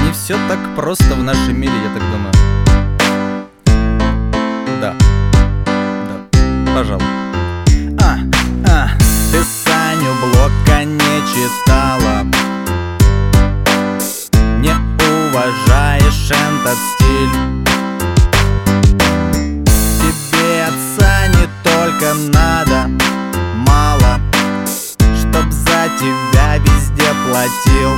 Не все так просто в нашем мире, я так думаю. Да, пожалуй. Ты Саню Блока не читала, не уважаешь этот стиль. Тебе от Сани только надо мало, чтоб за тебя везде платил.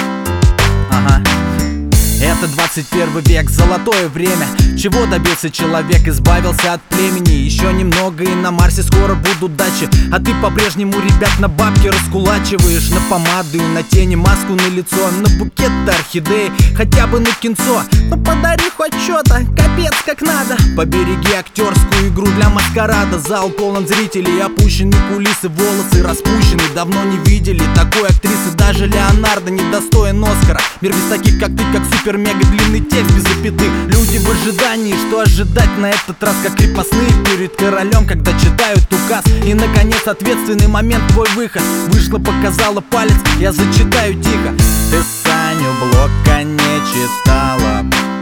Это 21 век, золотое время. Чего добился человек? Избавился от племени. Еще немного и на Марсе скоро будут дачи. А ты по-прежнему ребят на бабки раскулачиваешь. На помаду и на тени, маску на лицо, на букет орхидеи, хотя бы на кинцо. Ну подари хоть что-то, капец как надо. Побереги актерскую игру для маскарада. Зал полон зрителей, опущены кулисы, волосы распущены. Давно не видели такой актрисы. Даже Леонардо не достоин Оскара. Мир без таких как ты, как супер-мега длинный текст без запятых. Люди в ожидании, что ожидать на этот раз, как крепостные перед королем, когда читают указ. И наконец ответственный момент, твой выход. Вышла, показала палец, я зачитаю тихо. Ты Саню Блока не читала,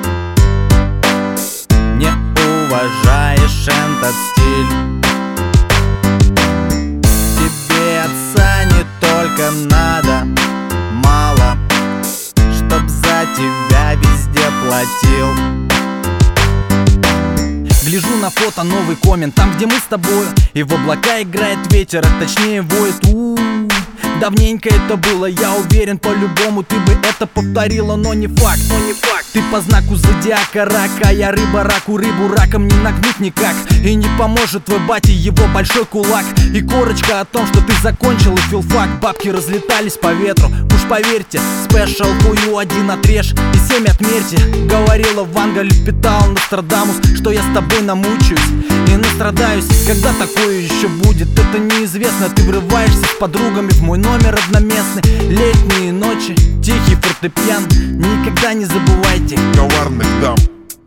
не уважаешь этот стиль. Тебе от Сани только надо мало, чтоб за тебя везде платил. Гляжу на фото, новый коммент, там, где мы с тобою, и в облака играет ветер, а точнее воет. Давненько это было, я уверен, по-любому ты бы это повторила, но не факт, Ты по знаку зодиака рак, а я рыба, раку рыбу раком не нагнуть никак. И не поможет твой батя, его большой кулак. И корочка о том, что ты закончил и филфак. Бабки разлетались по ветру, уж поверьте, спешл хую один отрежь и 7 отмерьте. Говорила Ванга, лепетал Нострадамус, что я с тобой намучаюсь и настрадаюсь. Когда такое еще будет, это неизвестно. Ты врываешься с подругами в мой номер одноместный. Летние ночи, тихий фортепиан, никогда не забывайте коварных дам.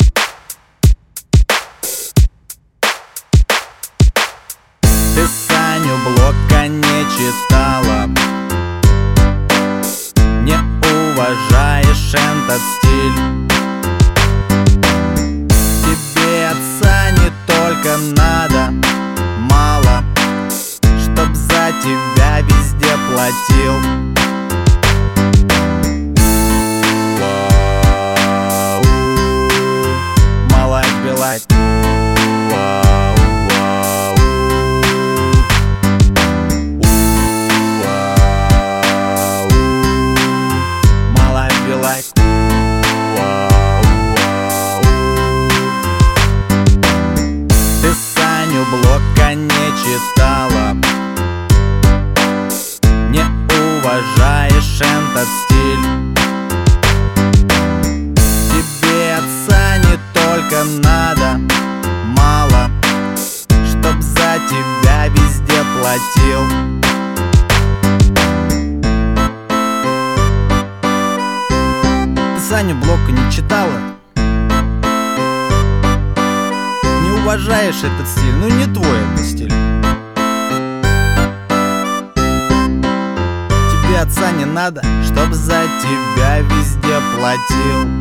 Ты Саню Блока не читала, не уважаешь этот стиль. Тебе от Сани только надо мало, чтоб за тебя везде платил. Ты Саню Блока не читала, не уважаешь этот стиль. Тебе от Сани только надо мало, чтоб за тебя везде платил. Ты Саню Блока не читала, не уважаешь этот стиль, ну не твой этот стиль. Тебе от Сани надо, чтоб за тебя везде платил.